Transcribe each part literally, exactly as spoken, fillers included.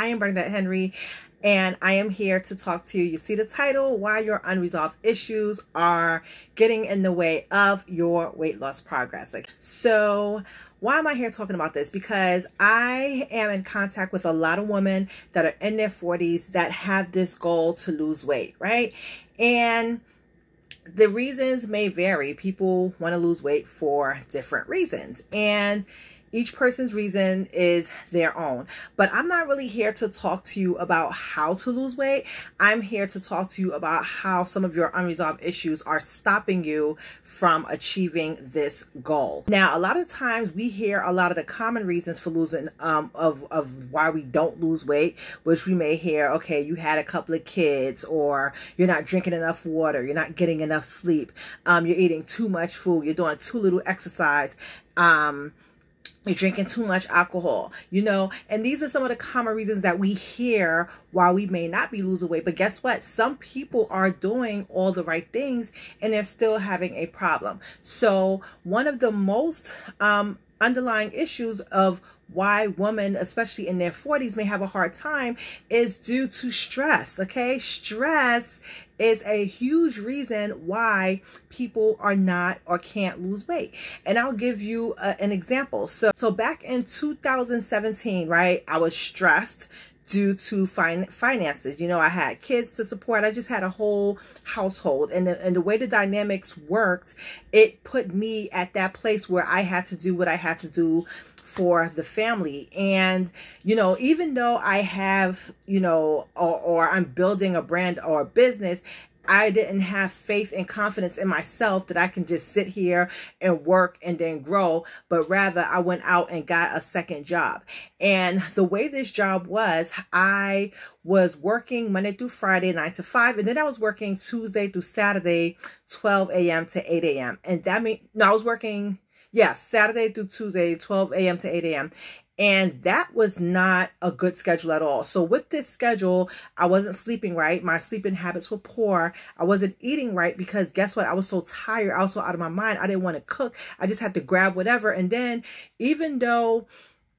I am Bernadette Henry, and I am here to talk to you. You see the title, Why Your Unresolved Issues Are Getting in the Way of Your Weight Loss Progress. Like, so why am I here talking about this? Because I am in contact with a lot of women that are in their forties that have this goal to lose weight, right? And the reasons may vary. People want to lose weight for different reasons, and each person's reason is their own. But I'm not really here to talk to you about how to lose weight. I'm here to talk to you about how some of your unresolved issues are stopping you from achieving this goal. Now, a lot of times we hear a lot of the common reasons for losing, um, of, of why we don't lose weight, which we may hear, okay, you had a couple of kids, or you're not drinking enough water, you're not getting enough sleep, um, you're eating too much food, you're doing too little exercise, um, you're drinking too much alcohol, you know, and these are some of the common reasons that we hear why we may not be losing weight. But guess what? Some people are doing all the right things and they're still having a problem. So one of the most um, underlying issues of why women, especially in their forties, may have a hard time is due to stress. Okay, stress is a huge reason why people are not or can't lose weight. And I'll give you a, an example. So, so back in two thousand seventeen, right, I was stressed due to fin finances. You know, I had kids to support. I just had a whole household, and the, and the way the dynamics worked, it put me at that place where I had to do what I had to do for the family. And, you know, even though I have, you know, or, or I'm building a brand or a business, I didn't have faith and confidence in myself that I can just sit here and work and then grow, but rather I went out and got a second job. And the way this job was, I was working Monday through Friday, nine to five, and then I was working Tuesday through Saturday, twelve A M to eight A M And that means, no, I was working Yes, Saturday through Tuesday, twelve A M to eight A M And that was not a good schedule at all. So with this schedule, I wasn't sleeping right. My sleeping habits were poor. I wasn't eating right because guess what? I was so tired. I was so out of my mind. I didn't want to cook. I just had to grab whatever. And then even though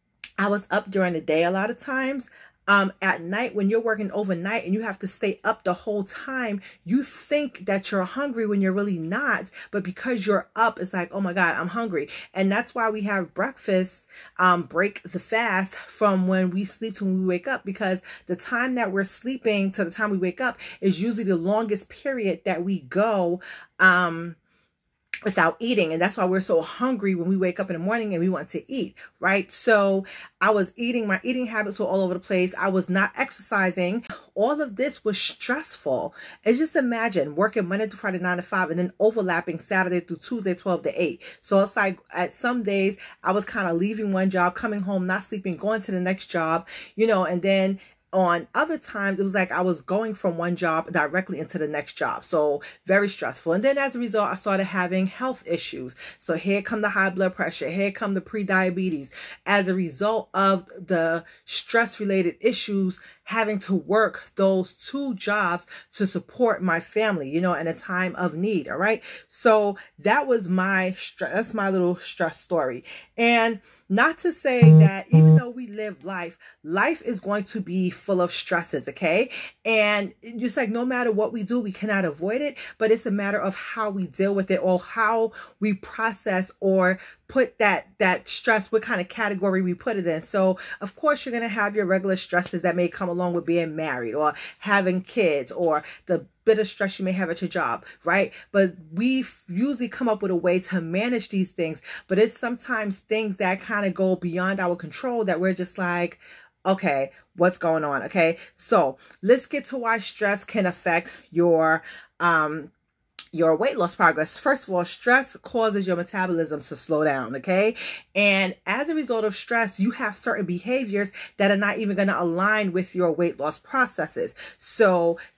I was up during the day a lot of times, Um, at night, when you're working overnight and you have to stay up the whole time, you think that you're hungry when you're really not. But because you're up, it's like, oh my God, I'm hungry. And that's why we have breakfast, um, break the fast from when we sleep to when we wake up, because the time that we're sleeping to the time we wake up is usually the longest period that we go, um, without eating. And that's why we're so hungry when we wake up in the morning and we want to eat, right? So I was eating, my eating habits were all over the place. I was not exercising. All of this was stressful. And just imagine working Monday through Friday, nine to five, and then overlapping Saturday through Tuesday, twelve to eight. So it's like at some days I was kind of leaving one job, coming home, not sleeping, going to the next job, you know, and then on other times, it was like I was going from one job directly into the next job. So very stressful. And then as a result, I started having health issues. So here come the high blood pressure. Here come the pre-diabetes. As a result of the stress-related issues, having to work those two jobs to support my family, you know, in a time of need. All right. So that was my stress. That's my little stress story. And not to say that even though we live life, life is going to be full of stresses, okay? And just like no matter what we do, we cannot avoid it, but it's a matter of how we deal with it or how we process or put that that stress, what kind of category we put it in. So of course you're going to have your regular stresses that may come along with being married or having kids or the bit of stress you may have at your job, right? But we usually come up with a way to manage these things, but it's sometimes things that kind of go beyond our control that we're just like, okay, what's going on? Okay, so let's get to why stress can affect your um your weight loss progress. First of all, stress causes your metabolism to slow down, okay? And as a result of stress, you have certain behaviors that are not even going to align with your weight loss processes. So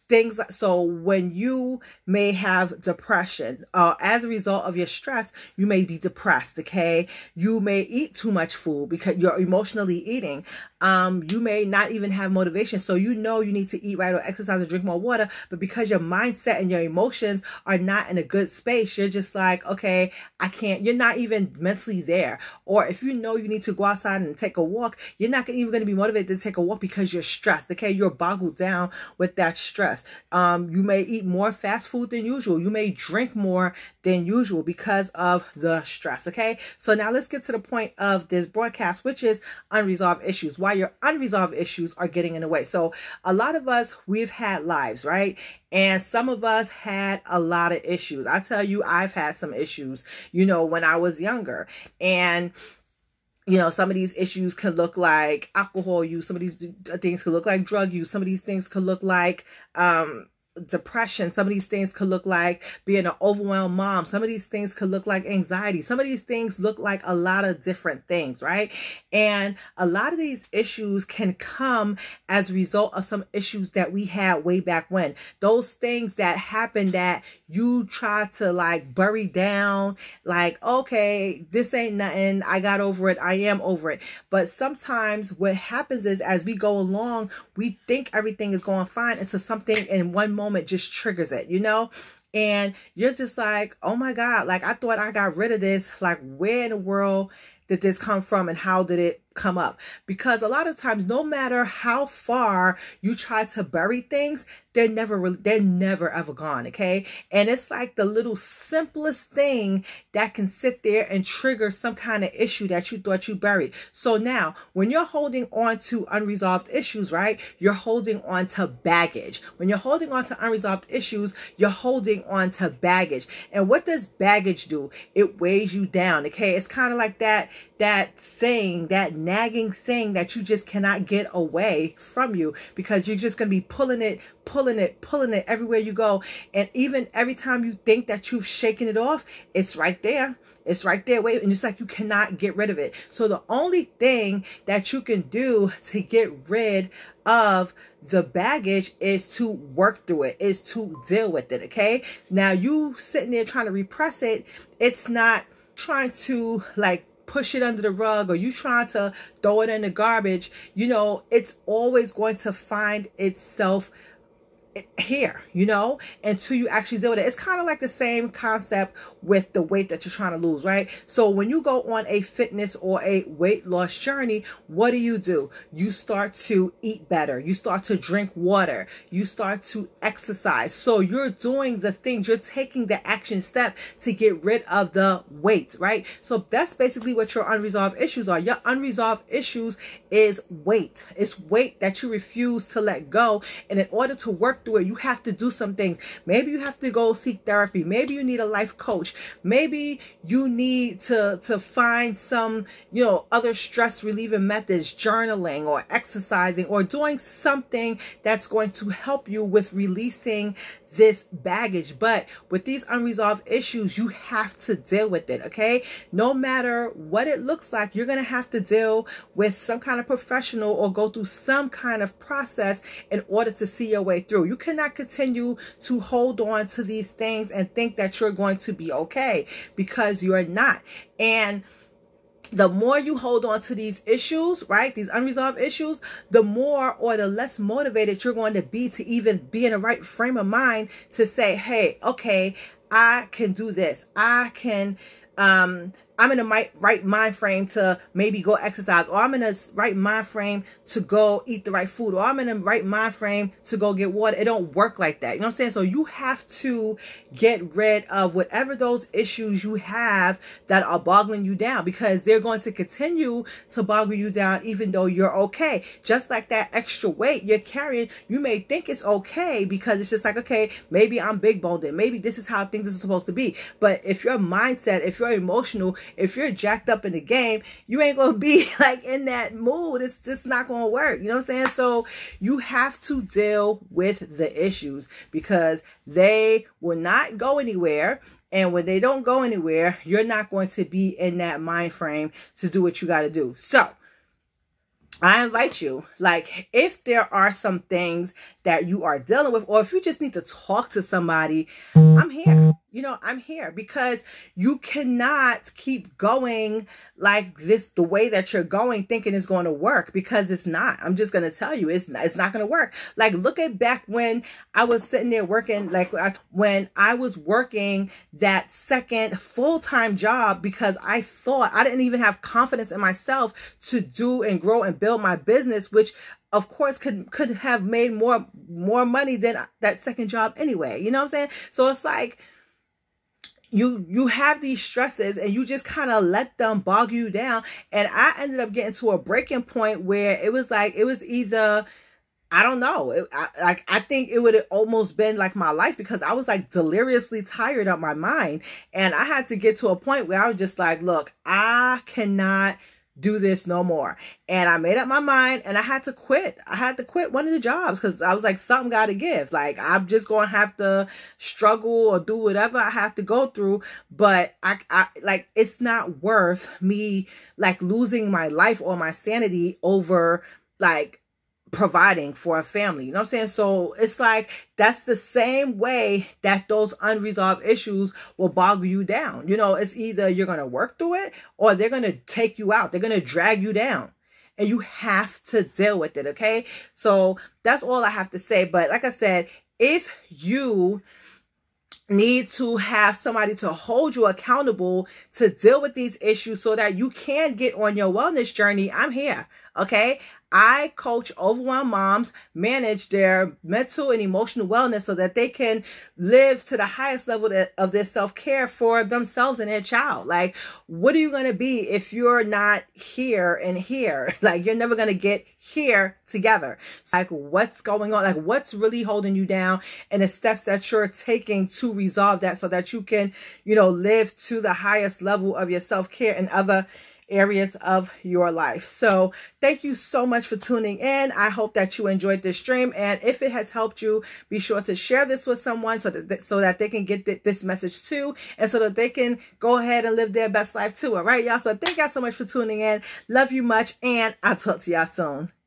things. So when you may have depression, uh, as a result of your stress, you may be depressed. Okay. You may eat too much food because you're emotionally eating. Um, you may not even have motivation. So you know you need to eat right or exercise or drink more water, but because your mindset and your emotions are not in a good space, you're just like, okay, I can't, you're not even mentally there. Or if you know you need to go outside and take a walk, you're not even going to be motivated to take a walk because you're stressed. Okay. You're boggled down with that stress. Um, you may eat more fast food than usual. You may drink more than usual because of the stress. Okay. So now let's get to the point of this broadcast, which is unresolved issues. Why your unresolved issues are getting in the way. So a lot of us, we've had lives, right? And some of us had a lot of issues. I tell you, I've had some issues, you know, when I was younger. And you know, some of these issues can look like alcohol use. Some of these things could look like drug use. Some of these things could look like um, depression. Some of these things could look like being an overwhelmed mom. Some of these things could look like anxiety. Some of these things look like a lot of different things, right? And a lot of these issues can come as a result of some issues that we had way back when. Those things that happened that you try to like bury down, like, okay, this ain't nothing. I got over it. I am over it. But sometimes what happens is as we go along, we think everything is going fine until something in one moment just triggers it, you know? And you're just like, oh my God, like I thought I got rid of this. Like where in the world did this come from and how did it come up? Because a lot of times, no matter how far you try to bury things, they're never really, they're never ever gone. Okay. And it's like the little simplest thing that can sit there and trigger some kind of issue that you thought you buried. So now when you're holding on to unresolved issues, right, you're holding on to baggage. When you're holding on to unresolved issues, you're holding on to baggage. And what does baggage do? It weighs you down. Okay. It's kind of like that, that thing, that nagging thing that you just cannot get away from you because you're just going to be pulling it, pulling it, pulling it everywhere you go. And even every time you think that you've shaken it off, it's right there. It's right there. Wait, and it's like you cannot get rid of it. So the only thing that you can do to get rid of the baggage is to work through it, is to deal with it. Okay. Now you sitting there trying to repress it. It's not trying to like push it under the rug or you trying to throw it in the garbage. You know, it's always going to find itself here, you know, until you actually deal with it. It's kind of like the same concept with the weight that you're trying to lose, right? So when you go on a fitness or a weight loss journey, what do you do? You start to eat better. You start to drink water. You start to exercise. So you're doing the things, you're taking the action step to get rid of the weight, right? So that's basically what your unresolved issues are. Your unresolved issues is weight. It's weight that you refuse to let go. And in order to work through it, you have to do some things. Maybe you have to go seek therapy. Maybe you need a life coach. Maybe you need to, to find some, you know, other stress relieving methods, journaling or exercising or doing something that's going to help you with releasing this baggage. But with these unresolved issues, you have to deal with it. Okay. No matter what it looks like, you're going to have to deal with some kind of professional or go through some kind of process in order to see your way through. You cannot continue to hold on to these things and think that you're going to be okay, because you're not. And the more you hold on to these issues, right, these unresolved issues, the more or the less motivated you're going to be to even be in the right frame of mind to say, hey, okay, I can do this. I can, um, I'm in a right mind frame to maybe go exercise, or I'm in a right mind frame to go eat the right food, or I'm in a right mind frame to go get water. It don't work like that. You know what I'm saying? So you have to get rid of whatever those issues you have that are boggling you down, because they're going to continue to boggle you down even though you're okay. Just like that extra weight you're carrying, you may think it's okay because it's just like, okay, maybe I'm big boned and maybe this is how things are supposed to be. But if your mindset, if you're emotional, if you're jacked up in the game, you ain't going to be like in that mood. It's just not going to work. You know what I'm saying? So you have to deal with the issues because they will not go anywhere. And when they don't go anywhere, you're not going to be in that mind frame to do what you got to do. So I invite you, like, if there are some things that you are dealing with, or if you just need to talk to somebody, I'm here. You know, I'm here because you cannot keep going like this, the way that you're going, thinking it's going to work, because it's not. I'm just going to tell you, it's not, it's not going to work. Like, look at back when I was sitting there working, like I, when I was working that second full-time job, because I thought I didn't even have confidence in myself to do and grow and build my business, which of course could could have made more more money than that second job anyway. You know what I'm saying? So it's like, you you have these stresses and you just kind of let them bog you down. And I ended up getting to a breaking point where it was like, it was either, I don't know, it, I, like I think it would have almost been like my life, because I was like deliriously tired of my mind. And I had to get to a point where I was just like, look, I cannot do this no more. And I made up my mind and I had to quit. I had to quit one of the jobs because I was like, something got to give. Like, I'm just going to have to struggle or do whatever I have to go through. But I, I like, it's not worth me like losing my life or my sanity over like providing for a family. You know what I'm saying? So it's like, that's the same way that those unresolved issues will bog you down. You know, it's either you're going to work through it or they're going to take you out. They're going to drag you down and you have to deal with it. Okay. So that's all I have to say. But like I said, if you need to have somebody to hold you accountable to deal with these issues so that you can get on your wellness journey, I'm here. Okay. I coach overwhelmed moms manage their mental and emotional wellness so that they can live to the highest level of their self-care for themselves and their child. Like, what are you going to be if you're not here and here? Like, you're never going to get here together. Like, what's going on? Like, what's really holding you down, and the steps that you're taking to resolve that so that you can, you know, live to the highest level of your self-care and other areas of your life. So thank you so much for tuning in. I hope that you enjoyed this stream, and if it has helped you, be sure to share this with someone so that so that they can get th this message too, and so that they can go ahead and live their best life too. All right, y'all. So thank y'all so much for tuning in. Love you much, and I'll talk to y'all soon.